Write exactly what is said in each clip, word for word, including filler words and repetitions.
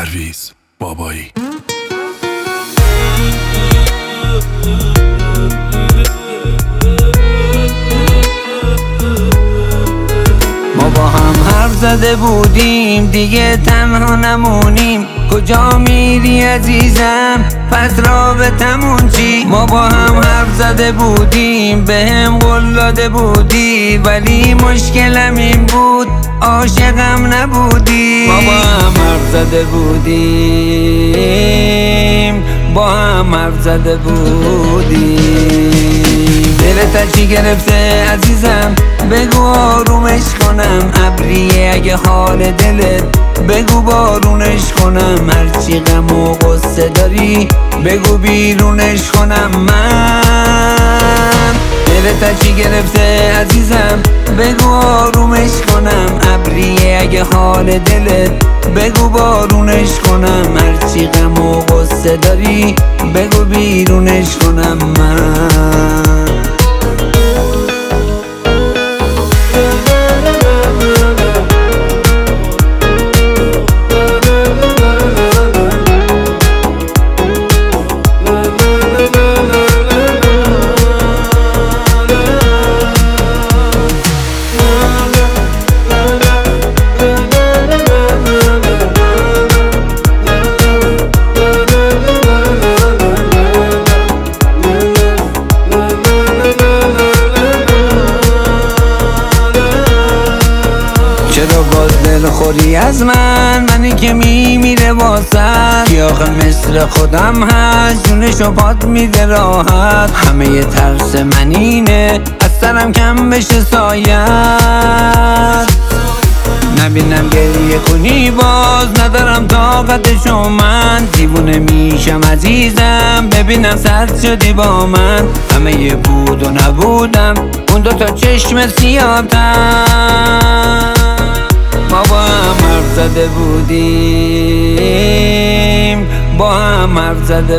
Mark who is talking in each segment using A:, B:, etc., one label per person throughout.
A: پرویز بابایی.
B: ما با هم حرف زده بودیم دیگه تنها نمونیم، کجا میری عزیزم پس رابطمون چی؟ ما با هم حرف زده بودیم بهم قول داده بودی، ولی مشکلم این بود عاشقم نبودی. ما با هم حرف زده بودیم با هم حرف زده بودیم. دلت چی گرفته عزیزم بگو آرومش کنم، ابریه اگه حال دلت بگو بارونش کنم، هرچی غم و غصه داری بگو بیرونش کنم. من دلت چی گرفته عزیزم بگو آرومش کنم، ابریه اگه حال دلت بگو بارونش کنم، هرچی غم و غصه داری بگو بیرونش کنم. من چرا باز دل خوری از من، منی که میمیره واسد، کی آخه مثل خودم هست جونشو پات میده راحت. همه ی ترس من اینه از سرم کم بشه سایت، نبینم گریه کنی باز ندارم طاقتشو، من دیوونه میشم عزیزم ببینم سرد شدی با من. همه ی بود و نبودم اون دوتا چشم سیاه‌تر. ما با هم حرف زده بودیم با هم حرف زده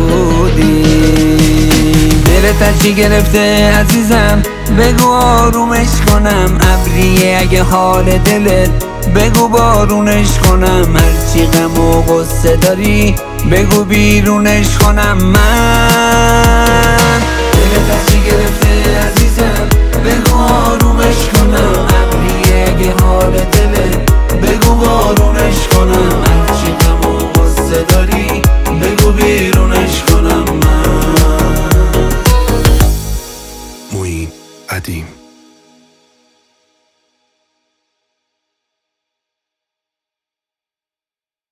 B: بودیم. دلت چی گرفته عزیزم بگو آرومش کنم، ابریه اگه حال دلت بگو بارونش کنم، هرچی غم و غصه داری بگو بیرونش کنم. من دلت چی گرفته عزیزم بگو آرومش کنم، ابریه اگه حال دلت بگو